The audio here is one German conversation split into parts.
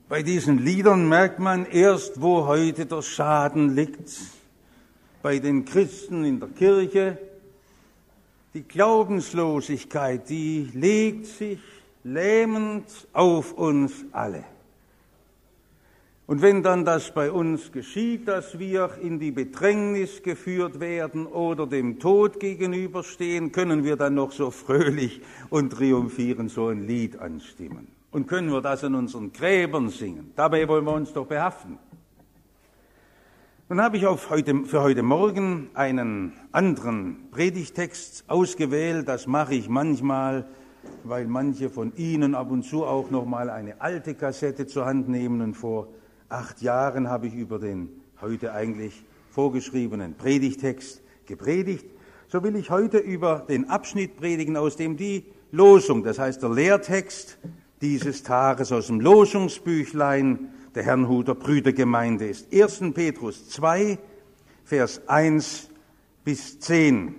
Bei diesen Liedern merkt man erst, wo heute der Schaden liegt. Bei den Christen in der Kirche. Die Glaubenslosigkeit, die legt sich lähmend auf uns alle. Und wenn dann das bei uns geschieht, dass wir in die Bedrängnis geführt werden oder dem Tod gegenüberstehen, können wir dann noch so fröhlich und triumphierend so ein Lied anstimmen. Und können wir das an unseren Gräbern singen. Dabei wollen wir uns doch behaften. Nun habe ich für heute Morgen einen anderen Predigtext ausgewählt. Das mache ich manchmal, weil manche von Ihnen ab und zu auch noch mal eine alte Kassette zur Hand nehmen. Und vor 8 Jahren habe ich über den heute eigentlich vorgeschriebenen Predigtext gepredigt. So will ich heute über den Abschnitt predigen, aus dem die Losung, das heißt der Lehrtext dieses Tages aus dem Losungsbüchlein der Herrnhuter Brüdergemeinde ist. 1. Petrus 2, Vers 1 bis 10.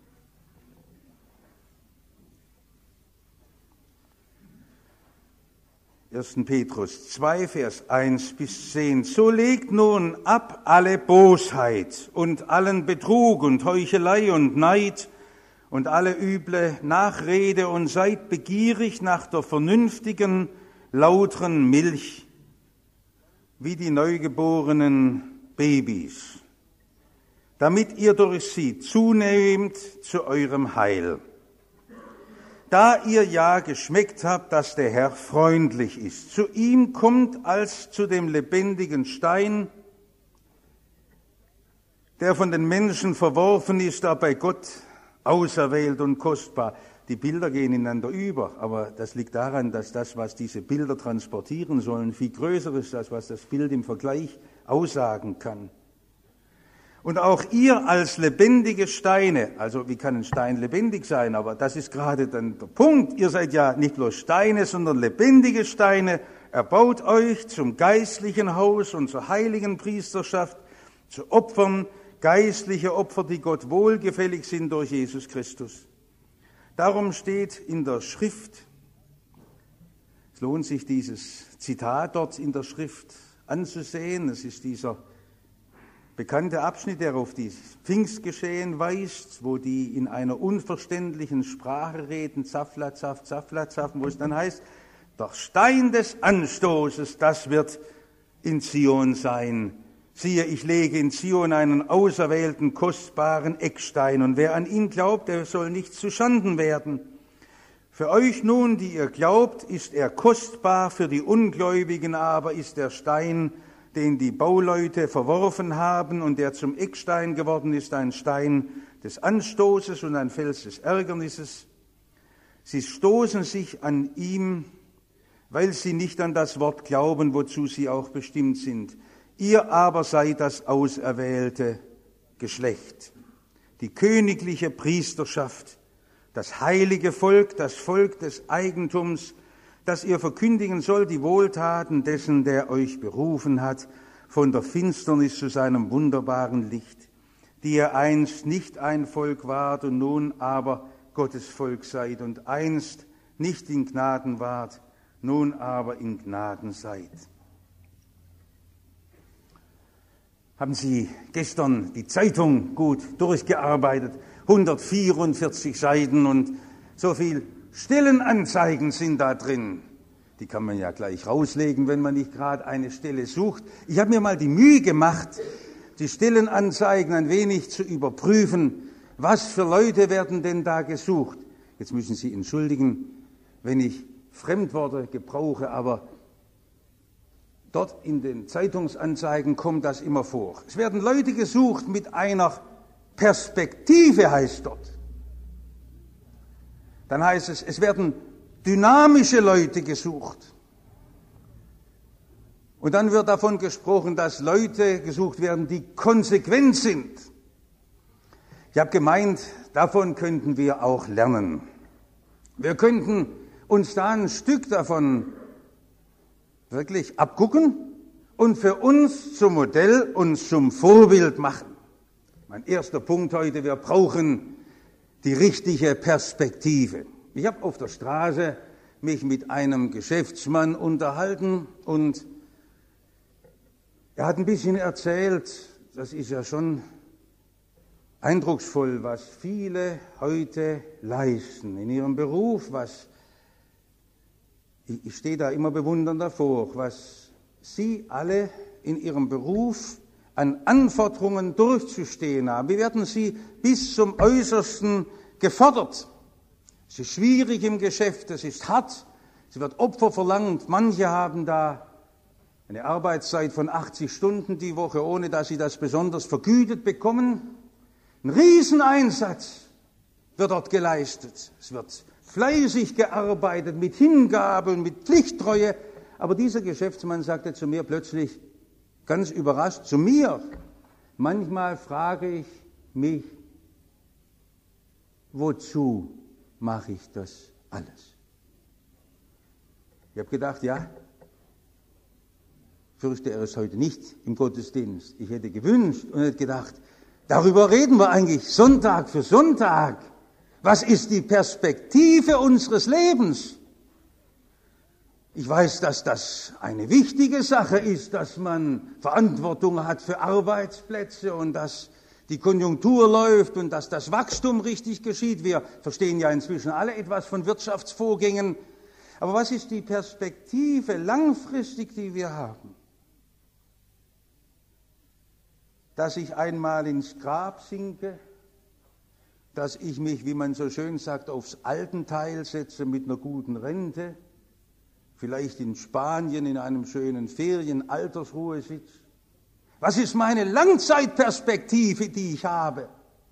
Petrus 2, Vers 1 bis 10. So legt nun ab alle Bosheit und allen Betrug und Heuchelei und Neid und alle üble Nachrede und seid begierig nach der vernünftigen, lauteren Milch, wie die neugeborenen Babys, damit ihr durch sie zunehmt zu eurem Heil. Da ihr ja geschmeckt habt, dass der Herr freundlich ist. Zu ihm kommt als zu dem lebendigen Stein, der von den Menschen verworfen ist, aber bei Gott auserwählt und kostbar. Die Bilder gehen ineinander über, aber das liegt daran, dass das, was diese Bilder transportieren sollen, viel größer ist, als was das Bild im Vergleich aussagen kann. Und auch ihr als lebendige Steine, also wie kann ein Stein lebendig sein, aber das ist gerade dann der Punkt, ihr seid ja nicht bloß Steine, sondern lebendige Steine, erbaut euch zum geistlichen Haus und zur heiligen Priesterschaft, zu Opfern, geistliche Opfer, die Gott wohlgefällig sind durch Jesus Christus. Darum steht in der Schrift, es lohnt sich dieses Zitat dort in der Schrift anzusehen, es ist dieser bekannte Abschnitt, der auf dieses Pfingstgeschehen weist, wo die in einer unverständlichen Sprache reden, Zaflazaff, Zaflazaff, wo es dann heißt, der Stein des Anstoßes, das wird in Zion sein. Siehe, ich lege in Zion einen auserwählten, kostbaren Eckstein, und wer an ihn glaubt, der soll nicht zu Schanden werden. Für euch nun, die ihr glaubt, ist er kostbar, für die Ungläubigen aber ist der Stein, den die Bauleute verworfen haben und der zum Eckstein geworden ist, ein Stein des Anstoßes und ein Fels des Ärgernisses. Sie stoßen sich an ihm, weil sie nicht an das Wort glauben, wozu sie auch bestimmt sind. Ihr aber seid das auserwählte Geschlecht, die königliche Priesterschaft, das heilige Volk, das Volk des Eigentums, dass ihr verkündigen sollt die Wohltaten dessen, der euch berufen hat, von der Finsternis zu seinem wunderbaren Licht, die ihr einst nicht ein Volk wart und nun aber Gottes Volk seid und einst nicht in Gnaden wart, nun aber in Gnaden seid. Haben Sie gestern die Zeitung gut durchgearbeitet? 144 Seiten und so viel Stellenanzeigen sind da drin. Die kann man ja gleich rauslegen, wenn man nicht gerade eine Stelle sucht. Ich habe mir mal die Mühe gemacht, die Stellenanzeigen ein wenig zu überprüfen. Was für Leute werden denn da gesucht? Jetzt müssen Sie entschuldigen, wenn ich Fremdworte gebrauche, aber dort in den Zeitungsanzeigen kommt das immer vor. Es werden Leute gesucht mit einer Perspektive, heißt dort. Dann heißt es, es werden dynamische Leute gesucht. Und dann wird davon gesprochen, dass Leute gesucht werden, die konsequent sind. Ich habe gemeint, davon könnten wir auch lernen. Wir könnten uns da ein Stück davon wirklich abgucken und für uns zum Modell und zum Vorbild machen. Mein erster Punkt heute, wir brauchen die richtige Perspektive. Ich habe auf der Straße mich mit einem Geschäftsmann unterhalten und Er hat ein bisschen erzählt, das ist ja schon eindrucksvoll, was viele heute leisten in ihrem Beruf, ich stehe da immer bewundernd davor, was Sie alle in Ihrem Beruf an Anforderungen durchzustehen haben. Wir werden Sie bis zum Äußersten gefordert. Es ist schwierig im Geschäft, es ist hart, es wird Opfer verlangt. Manche haben da eine Arbeitszeit von 80 Stunden die Woche, ohne dass sie das besonders vergütet bekommen. Ein Rieseneinsatz wird dort geleistet. Es wird fleißig gearbeitet, mit Hingabe und mit Pflichttreue. Aber dieser Geschäftsmann sagte zu mir plötzlich, ganz überrascht, zu mir, manchmal frage ich mich, wozu mache ich das alles? Ich habe gedacht, ja, fürchte, er ist heute nicht im Gottesdienst. Ich hätte gewünscht und hätte gedacht, darüber reden wir eigentlich Sonntag für Sonntag. Was ist die Perspektive unseres Lebens? Ich weiß, dass das eine wichtige Sache ist, dass man Verantwortung hat für Arbeitsplätze und dass die Konjunktur läuft und dass das Wachstum richtig geschieht. Wir verstehen ja inzwischen alle etwas von Wirtschaftsvorgängen. Aber was ist die Perspektive langfristig, die wir haben? Dass ich einmal ins Grab sinke, dass ich mich, wie man so schön sagt, aufs Altenteil setze mit einer guten Rente, vielleicht in Spanien in einem schönen Ferien-Altersruhesitz. Was ist meine Langzeitperspektive, die ich habe?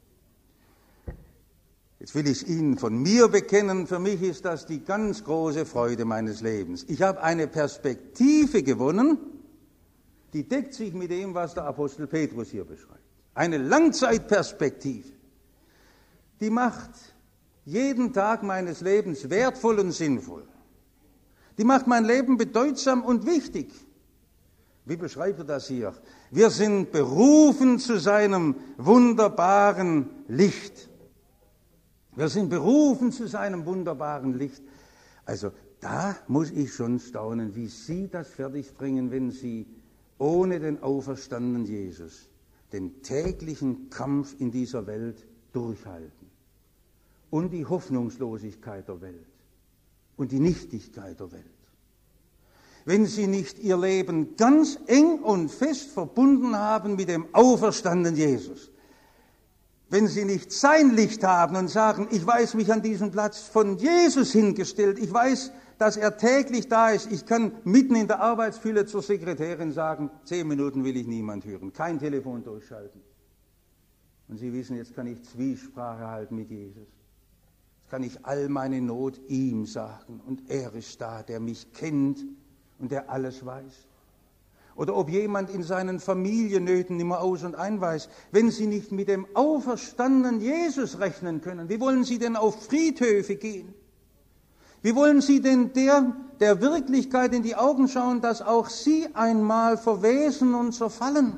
Jetzt will ich es Ihnen von mir bekennen, für mich ist das die ganz große Freude meines Lebens. Ich habe eine Perspektive gewonnen, die deckt sich mit dem, was der Apostel Petrus hier beschreibt. Eine Langzeitperspektive, die macht jeden Tag meines Lebens wertvoll und sinnvoll. Die macht mein Leben bedeutsam und wichtig. Wie beschreibt er das hier? Wir sind berufen zu seinem wunderbaren Licht. Wir sind berufen zu seinem wunderbaren Licht. Also da muss ich schon staunen, wie Sie das fertigbringen, wenn Sie ohne den auferstandenen Jesus den täglichen Kampf in dieser Welt durchhalten und die Hoffnungslosigkeit der Welt und die Nichtigkeit der Welt. Wenn Sie nicht Ihr Leben ganz eng und fest verbunden haben mit dem auferstandenen Jesus, wenn Sie nicht sein Licht haben und sagen, ich weiß mich an diesen Platz von Jesus hingestellt, ich weiß, dass er täglich da ist, ich kann mitten in der Arbeitsfülle zur Sekretärin sagen, 10 Minuten will ich niemand hören, kein Telefon durchschalten. Und Sie wissen, jetzt kann ich Zwiesprache halten mit Jesus. Jetzt kann ich all meine Not ihm sagen und er ist da, der mich kennt und der alles weiß. Oder ob jemand in seinen Familiennöten immer aus und ein weiß. Wenn Sie nicht mit dem auferstandenen Jesus rechnen können, wie wollen Sie denn auf Friedhöfe gehen? Wie wollen Sie denn der Wirklichkeit in die Augen schauen, dass auch Sie einmal verwesen und zerfallen?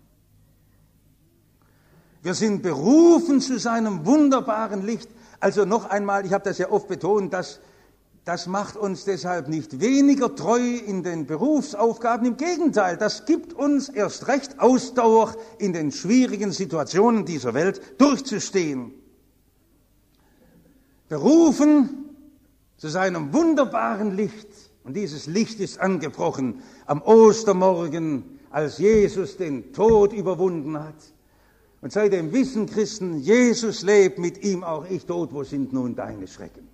Wir sind berufen zu seinem wunderbaren Licht. Also noch einmal, ich habe das ja oft betont, das macht uns deshalb nicht weniger treu in den Berufsaufgaben. Im Gegenteil, das gibt uns erst recht Ausdauer, in den schwierigen Situationen dieser Welt durchzustehen. Berufen zu seinem wunderbaren Licht. Und dieses Licht ist angebrochen am Ostermorgen, als Jesus den Tod überwunden hat. Und seitdem wissen Christen, Jesus lebt, mit ihm auch ich tot. Wo sind nun deine Schrecken?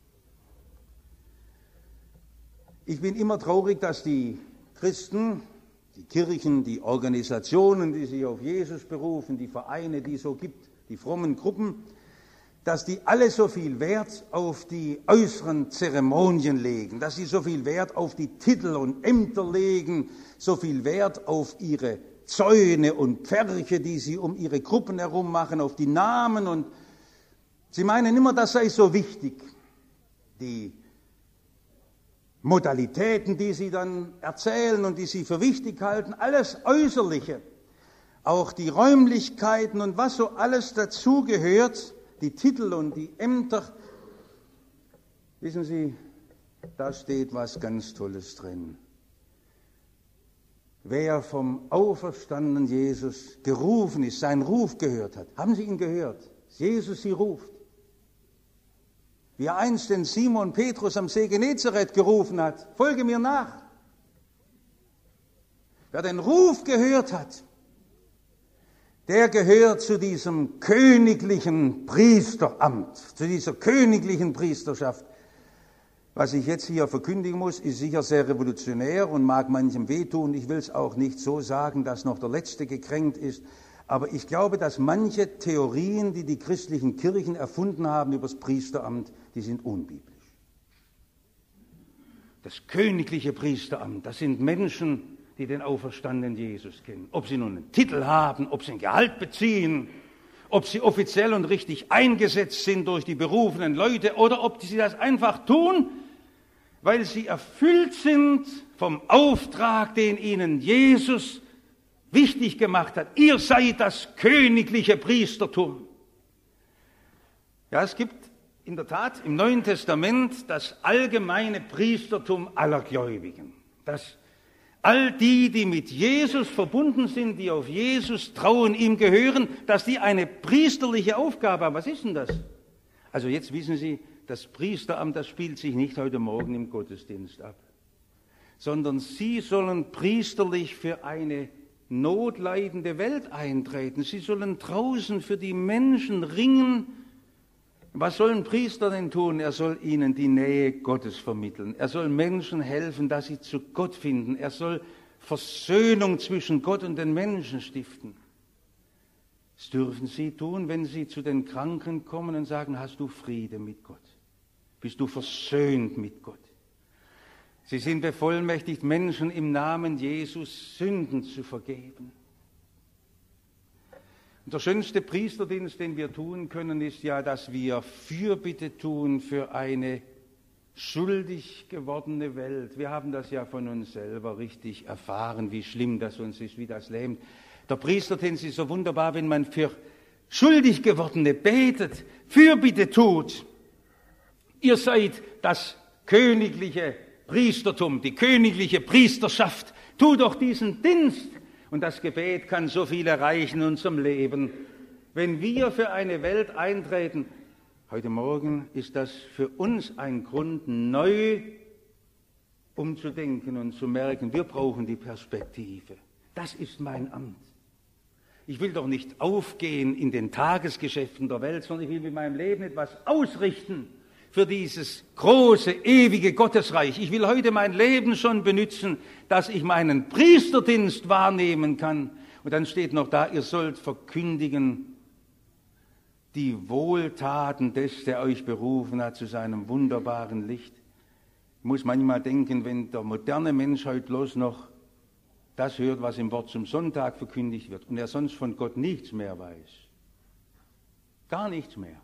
Ich bin immer traurig, dass die Christen, die Kirchen, die Organisationen, die sich auf Jesus berufen, die Vereine, die es so gibt, die frommen Gruppen, dass die alle so viel Wert auf die äußeren Zeremonien legen, dass sie so viel Wert auf die Titel und Ämter legen, so viel Wert auf ihre Zäune und Pferche, die sie um ihre Gruppen herum machen, auf die Namen. Und sie meinen immer, das sei so wichtig. Die Modalitäten, die sie dann erzählen und die sie für wichtig halten, alles Äußerliche, auch die Räumlichkeiten und was so alles dazugehört, die Titel und die Ämter. Wissen Sie, da steht was ganz Tolles drin. wer vom auferstandenen Jesus gerufen ist, seinen Ruf gehört hat. Haben Sie ihn gehört? Jesus sie ruft. Wie er einst den Simon Petrus am See Genezareth gerufen hat, folge mir nach. Wer den Ruf gehört hat, der gehört zu diesem königlichen Priesteramt, zu dieser königlichen Priesterschaft. Was ich jetzt hier verkündigen muss, ist sicher sehr revolutionär und mag manchem wehtun. Ich will es auch nicht so sagen, dass noch der Letzte gekränkt ist. Aber ich glaube, dass manche Theorien, die die christlichen Kirchen erfunden haben über das Priesteramt, die sind unbiblisch. Das königliche Priesteramt, das sind Menschen, die den auferstandenen Jesus kennen. Ob sie nun einen Titel haben, ob sie ein Gehalt beziehen, ob sie offiziell und richtig eingesetzt sind durch die berufenen Leute oder ob sie das einfach tun, weil sie erfüllt sind vom Auftrag, den ihnen Jesus wichtig gemacht hat. Ihr seid das königliche Priestertum. Ja, es gibt in der Tat im Neuen Testament das allgemeine Priestertum aller Gläubigen. Das all die, die mit Jesus verbunden sind, die auf Jesus trauen, ihm gehören, dass die eine priesterliche Aufgabe haben. Was ist denn das? Also jetzt wissen Sie, das Priesteramt, das spielt sich nicht heute Morgen im Gottesdienst ab, sondern Sie sollen priesterlich für eine notleidende Welt eintreten. Sie sollen draußen für die Menschen ringen. Was soll ein Priester denn tun? Er soll ihnen die Nähe Gottes vermitteln. Er soll Menschen helfen, dass sie zu Gott finden. Er soll Versöhnung zwischen Gott und den Menschen stiften. Das dürfen Sie tun, wenn Sie zu den Kranken kommen und sagen, hast du Friede mit Gott? Bist du versöhnt mit Gott? Sie sind bevollmächtigt, Menschen im Namen Jesus Sünden zu vergeben. Und der schönste Priesterdienst, den wir tun können, ist ja, dass wir Fürbitte tun für eine schuldig gewordene Welt. Wir haben das ja von uns selber richtig erfahren, wie schlimm das uns ist, wie das lähmt. Der Priesterdienst ist so wunderbar, wenn man für schuldig gewordene betet, Fürbitte tut. Ihr seid das königliche Priestertum, die königliche Priesterschaft. Tu doch diesen Dienst. Und das Gebet kann so viel erreichen in unserem Leben. Wenn wir für eine Welt eintreten, heute Morgen ist das für uns ein Grund, neu umzudenken und zu merken, wir brauchen die Perspektive. Das ist mein Amt. Ich will doch nicht aufgehen in den Tagesgeschäften der Welt, sondern ich will mit meinem Leben etwas ausrichten für dieses große, ewige Gottesreich. Ich will heute mein Leben schon benutzen, dass ich meinen Priesterdienst wahrnehmen kann. Und dann steht noch da, ihr sollt verkündigen die Wohltaten des, der euch berufen hat zu seinem wunderbaren Licht. Ich muss manchmal denken, wenn der moderne Mensch heute bloß noch das hört, was im Wort zum Sonntag verkündigt wird und er sonst von Gott nichts mehr weiß. Gar nichts mehr.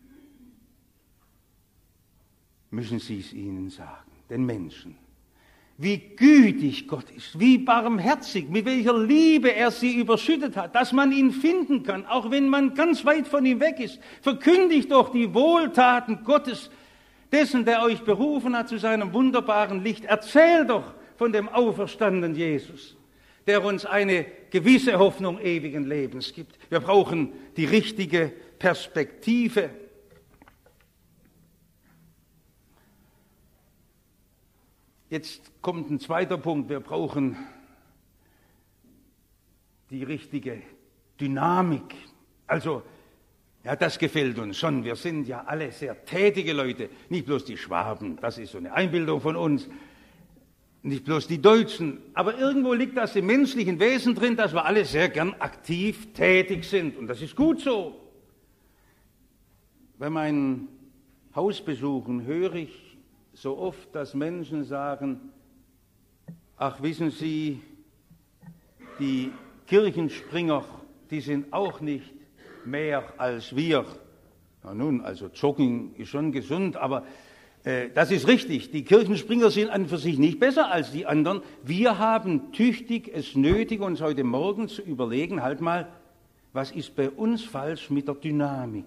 Müssen Sie es ihnen sagen, den Menschen, wie gütig Gott ist, wie barmherzig, mit welcher Liebe er sie überschüttet hat, dass man ihn finden kann, auch wenn man ganz weit von ihm weg ist. Verkündigt doch die Wohltaten Gottes, dessen, der euch berufen hat zu seinem wunderbaren Licht. Erzählt doch von dem auferstandenen Jesus, der uns eine gewisse Hoffnung ewigen Lebens gibt. Wir brauchen die richtige Perspektive. Jetzt kommt ein zweiter Punkt. Wir brauchen die richtige Dynamik. Also, ja, das gefällt uns schon. Wir sind ja alle sehr tätige Leute. Nicht bloß die Schwaben, das ist so eine Einbildung von uns. Nicht bloß die Deutschen. Aber irgendwo liegt das im menschlichen Wesen drin, dass wir alle sehr gern aktiv tätig sind. Und das ist gut so. Wenn wir ein Haus besuchen, höre ich so oft, dass Menschen sagen, ach, wissen Sie, die Kirchenspringer, die sind auch nicht mehr als wir. Na nun, also Jogging ist schon gesund, aber das ist richtig. Die Kirchenspringer sind an und für sich nicht besser als die anderen. Wir haben tüchtig es nötig, uns heute Morgen zu überlegen, halt mal, was ist bei uns falsch mit der Dynamik?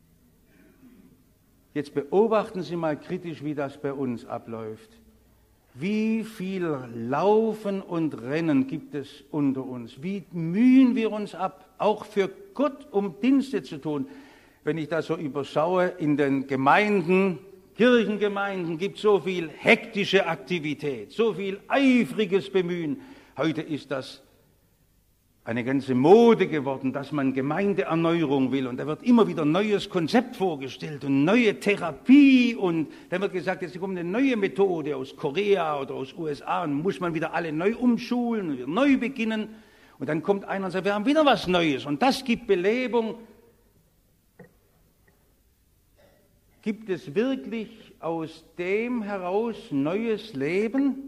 Jetzt beobachten Sie mal kritisch, wie das bei uns abläuft. Wie viel Laufen und Rennen gibt es unter uns? Wie mühen wir uns ab, auch für Gott, um Dienste zu tun? Wenn ich das so überschaue, in den Gemeinden, Kirchengemeinden gibt es so viel hektische Aktivität, so viel eifriges Bemühen. Heute ist das eine ganze Mode geworden, dass man Gemeindeerneuerung will. Und da wird immer wieder ein neues Konzept vorgestellt und neue Therapie. Und da wird gesagt, jetzt kommt eine neue Methode aus Korea oder aus USA und muss man wieder alle neu umschulen und wieder neu beginnen. Und dann kommt einer und sagt, wir haben wieder was Neues. Und das gibt Belebung. Gibt es wirklich aus dem heraus neues Leben?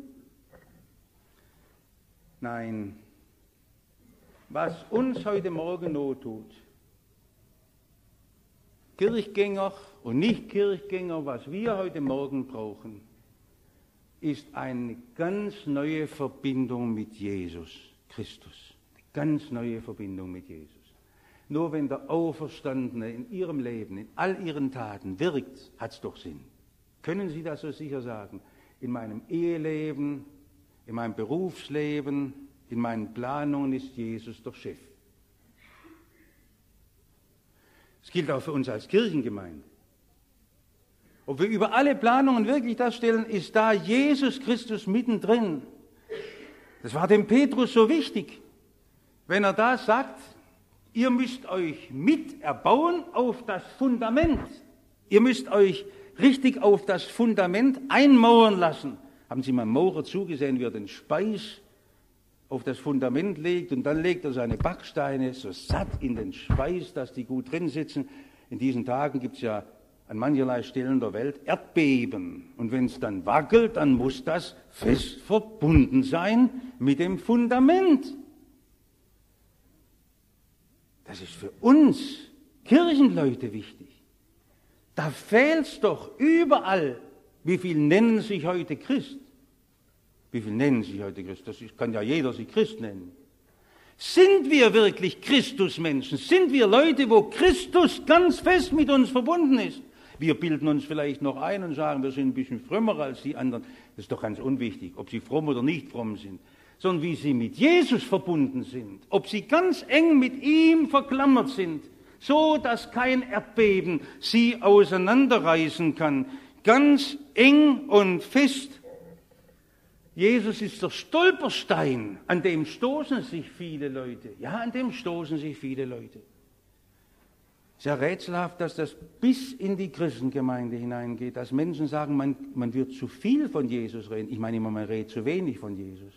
Nein. Was uns heute Morgen not tut, Kirchgänger und Nicht-Kirchgänger, was wir heute Morgen brauchen, ist eine ganz neue Verbindung mit Jesus Christus. Eine ganz neue Verbindung mit Jesus. Nur wenn der Auferstandene in Ihrem Leben, in all Ihren Taten wirkt, hat es doch Sinn. Können Sie das so sicher sagen? In meinem Eheleben, in meinem Berufsleben, in meinen Planungen ist Jesus der Chef. Das gilt auch für uns als Kirchengemeinde. Ob wir über alle Planungen wirklich das stellen, ist da Jesus Christus mittendrin. Das war dem Petrus so wichtig, wenn er da sagt, ihr müsst euch mit erbauen auf das Fundament. Ihr müsst euch richtig auf das Fundament einmauern lassen. Haben Sie mal einem Maurer zugesehen, wie er den Speis auf das Fundament legt und dann legt er seine Backsteine so satt in den Schweiß, dass die gut drin sitzen. In diesen Tagen gibt es ja an mancherlei Stellen der Welt Erdbeben. Und wenn es dann wackelt, dann muss das fest verbunden sein mit dem Fundament. Das ist für uns Kirchenleute wichtig. Da fehlt es doch überall. Wie viel nennen sich heute Christ? Wie viel nennen sich heute Christ? Das kann ja jeder sich Christ nennen. Sind wir wirklich Christusmenschen? Sind wir Leute, wo Christus ganz fest mit uns verbunden ist? Wir bilden uns vielleicht noch ein und sagen, wir sind ein bisschen frömmer als die anderen. Das ist doch ganz unwichtig, ob sie fromm oder nicht fromm sind. Sondern wie sie mit Jesus verbunden sind. Ob sie ganz eng mit ihm verklammert sind, so dass kein Erdbeben sie auseinanderreißen kann. Ganz eng und fest. Jesus ist der Stolperstein, an dem stoßen sich viele Leute. Ja, an dem stoßen sich viele Leute. Es ist ja rätselhaft, dass das bis in die Christengemeinde hineingeht, dass Menschen sagen, man wird zu viel von Jesus reden. Ich meine immer, man redet zu wenig von Jesus.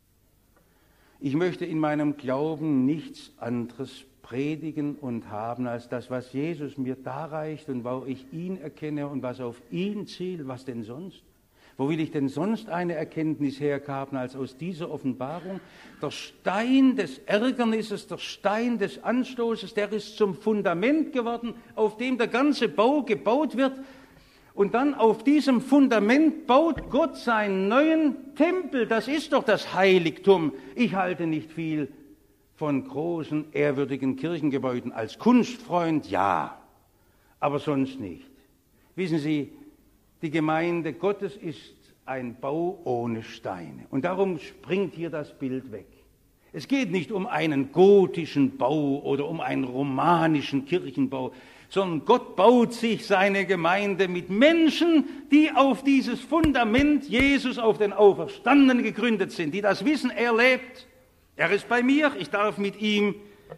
Ich möchte in meinem Glauben nichts anderes predigen und haben, als das, was Jesus mir darreicht und wo ich ihn erkenne und was auf ihn zielt, was denn sonst? Wo will ich denn sonst eine Erkenntnis herhaben als aus dieser Offenbarung? Der Stein des Ärgernisses, der Stein des Anstoßes, der ist zum Fundament geworden, auf dem der ganze Bau gebaut wird. Und dann auf diesem Fundament baut Gott seinen neuen Tempel. Das ist doch das Heiligtum. Ich halte nicht viel von großen, ehrwürdigen Kirchengebäuden. Als Kunstfreund ja, aber sonst nicht. Wissen Sie, die Gemeinde Gottes ist ein Bau ohne Steine. Und darum springt hier das Bild weg. Es geht nicht um einen gotischen Bau oder um einen romanischen Kirchenbau, sondern Gott baut sich seine Gemeinde mit Menschen, die auf dieses Fundament Jesus, auf den Auferstandenen gegründet sind, die das wissen, er lebt, er ist bei mir, ich darf mit ihm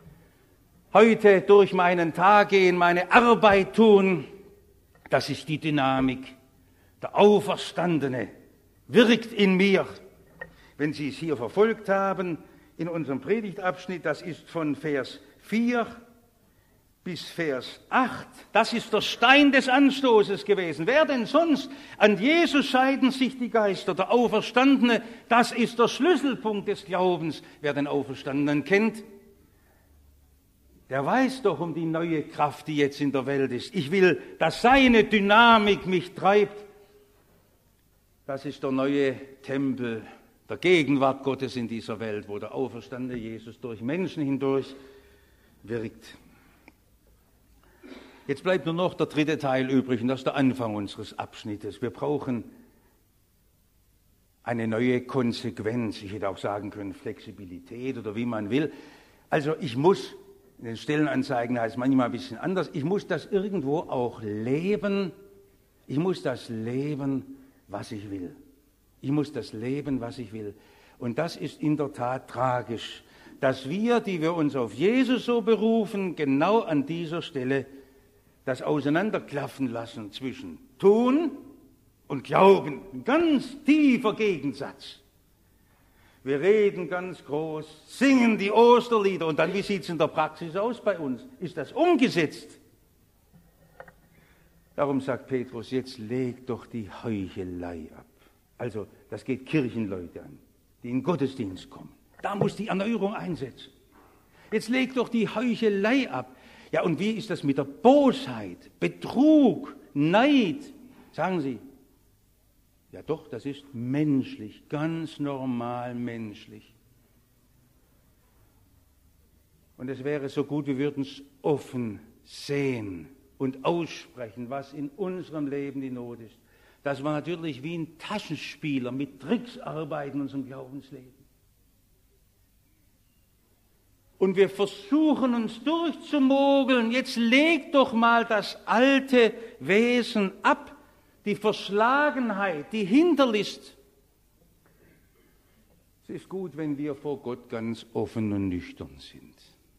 heute durch meinen Tag gehen, meine Arbeit tun. Das ist die Dynamik. Der Auferstandene wirkt in mir. Wenn Sie es hier verfolgt haben, in unserem Predigtabschnitt, das ist von Vers 4 bis Vers 8, das ist der Stein des Anstoßes gewesen. Wer denn sonst? An Jesus scheiden sich die Geister, der Auferstandene, das ist der Schlüsselpunkt des Glaubens. Wer den Auferstandenen kennt, der weiß doch um die neue Kraft, die jetzt in der Welt ist. Ich will, dass seine Dynamik mich treibt. Das ist der neue Tempel der Gegenwart Gottes in dieser Welt, wo der auferstandene Jesus durch Menschen hindurch wirkt. Jetzt bleibt nur noch der dritte Teil übrig, und das ist der Anfang unseres Abschnittes. Wir brauchen eine neue Konsequenz. Ich hätte auch sagen können Flexibilität oder wie man will. Also ich muss, in den Stellenanzeigen heißt es manchmal ein bisschen anders, ich muss das irgendwo auch leben. Ich muss das leben, was ich will. Ich muss das leben, was ich will. Und das ist in der Tat tragisch, dass wir, die wir uns auf Jesus so berufen, genau an dieser Stelle das Auseinanderklaffen lassen zwischen Tun und Glauben. Ein ganz tiefer Gegensatz. Wir reden ganz groß, singen die Osterlieder und dann, wie sieht es in der Praxis aus bei uns? Ist das umgesetzt? Darum sagt Petrus, jetzt leg doch die Heuchelei ab. Also, das geht Kirchenleute an, die in den Gottesdienst kommen. Da muss die Erneuerung einsetzen. Jetzt leg doch die Heuchelei ab. Ja, und wie ist das mit der Bosheit, Betrug, Neid? Sagen Sie, ja doch, das ist menschlich, ganz normal menschlich. Und es wäre so gut, wir würden es offen sehen und aussprechen, was in unserem Leben die Not ist. Dass wir natürlich wie ein Taschenspieler mit Tricks arbeiten in unserem Glaubensleben. Und wir versuchen uns durchzumogeln, jetzt leg doch mal das alte Wesen ab, die Verschlagenheit, die Hinterlist. Es ist gut, wenn wir vor Gott ganz offen und nüchtern sind.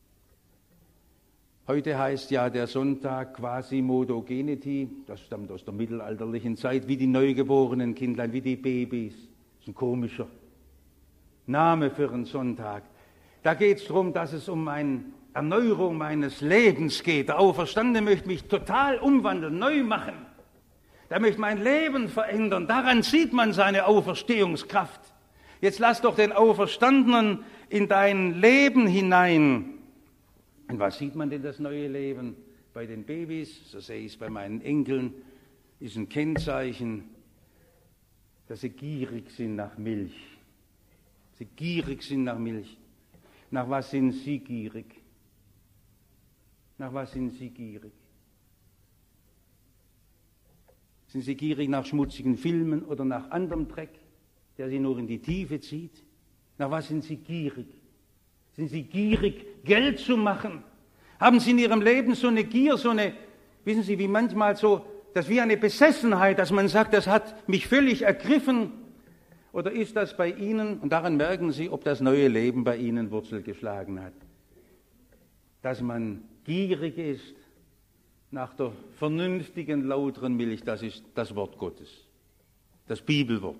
Heute heißt ja der Sonntag Quasimodo-Geneti, das stammt aus der mittelalterlichen Zeit, wie die neugeborenen Kindlein, wie die Babys. Das ist ein komischer Name für einen Sonntag. Da geht es darum, dass es um eine Erneuerung meines Lebens geht. Der Auferstandene möchte mich total umwandeln, neu machen. Der möchte mein Leben verändern. Daran sieht man seine Auferstehungskraft. Jetzt lass doch den Auferstandenen in dein Leben hinein. Und was sieht man denn das neue Leben bei den Babys? So sehe ich es bei meinen Enkeln. Ist ein Kennzeichen, dass sie gierig sind nach Milch. Sie gierig sind nach Milch. Nach was sind Sie gierig? Nach was sind Sie gierig? Sind Sie gierig nach schmutzigen Filmen oder nach anderem Dreck, der Sie nur in die Tiefe zieht? Nach was sind Sie gierig? Sind Sie gierig, Geld zu machen? Haben Sie in Ihrem Leben so eine Gier, wissen Sie, wie manchmal so, das ist wie eine Besessenheit, dass man sagt, das hat mich völlig ergriffen? Oder ist das bei Ihnen, und daran merken Sie, ob das neue Leben bei Ihnen Wurzel geschlagen hat, dass man gierig ist nach der vernünftigen, lauteren Milch, das ist das Wort Gottes, das Bibelwort.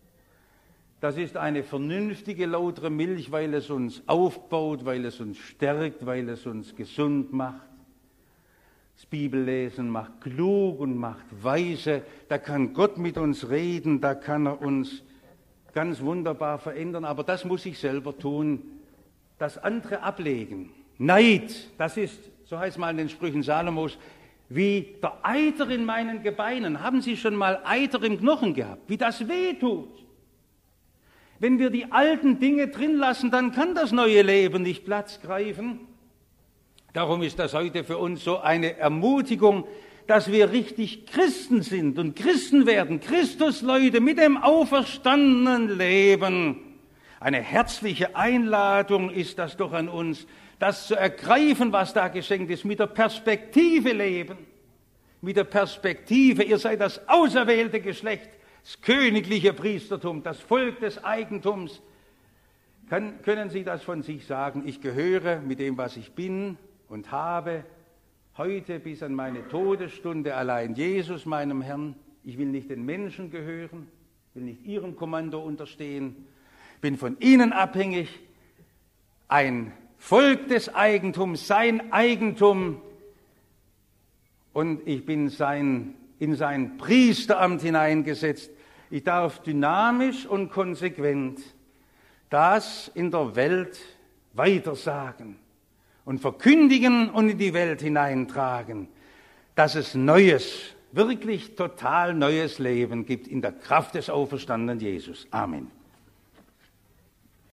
Das ist eine vernünftige, lautere Milch, weil es uns aufbaut, weil es uns stärkt, weil es uns gesund macht. Das Bibellesen macht klug und macht weise. Da kann Gott mit uns reden, da kann er uns ganz wunderbar verändern. Aber das muss ich selber tun, das andere ablegen. Neid, das ist, so heißt es mal in den Sprüchen Salomos, wie der Eiter in meinen Gebeinen. Haben Sie schon mal Eiter im Knochen gehabt? Wie das wehtut. Wenn wir die alten Dinge drin lassen, dann kann das neue Leben nicht Platz greifen. Darum ist das heute für uns so eine Ermutigung, dass wir richtig Christen sind und Christen werden, Christusleute mit dem auferstandenen Leben. Eine herzliche Einladung ist das doch an uns, das zu ergreifen, was da geschenkt ist, mit der Perspektive leben. Mit der Perspektive, ihr seid das auserwählte Geschlecht, das königliche Priestertum, das Volk des Eigentums. Können Sie das von sich sagen? Ich gehöre mit dem, was ich bin und habe, heute bis an meine Todesstunde allein Jesus, meinem Herrn. Ich will nicht den Menschen gehören, will nicht Ihrem Kommando unterstehen, bin von Ihnen abhängig, ein Volk des Eigentums, sein Eigentum, und ich bin in sein Priesteramt hineingesetzt. Ich darf dynamisch und konsequent das in der Welt weitersagen und verkündigen und in die Welt hineintragen, dass es neues, wirklich total neues Leben gibt in der Kraft des auferstandenen Jesus. Amen.